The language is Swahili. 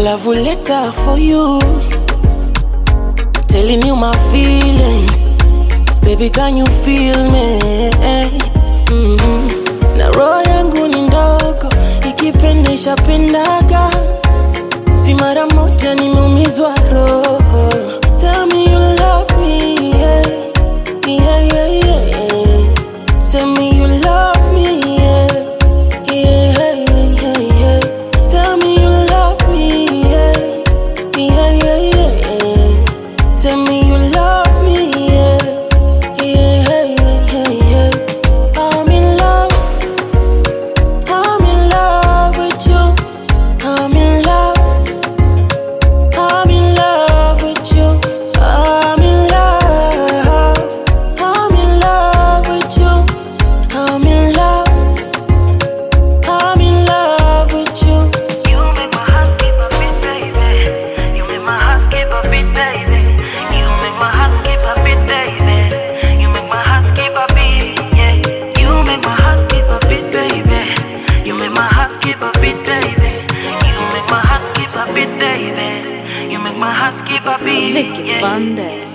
love letter for you, telling you my feelings. Baby, can you feel me? Na roho yangu ni ndogo, ikipendesha pendaga. Si mara moja nimeumizwa roho. Tell me you love me, yeah. Yeah, yeah, yeah. Tell me you love me, yeah. Yeah, yeah, yeah, yeah. Tell me you love me, yeah. Yeah, yeah, yeah. Tell me you love me, yeah. Yeah, yeah, yeah, yeah. I'm in love with you. I'm in love with you. I'm in love with you. I'm in love with you. You make my heart skip a beat, baby. You make my heart skip a beat, baby. You make my heart skip a beat, baby. You make my heart skip a beat, yeah. You make my heart skip a beat, baby. You make my heart skip a beat, baby. You make my heart skip a beat, baby. You make my heart skip a beat, Vicky yeah. Bandes.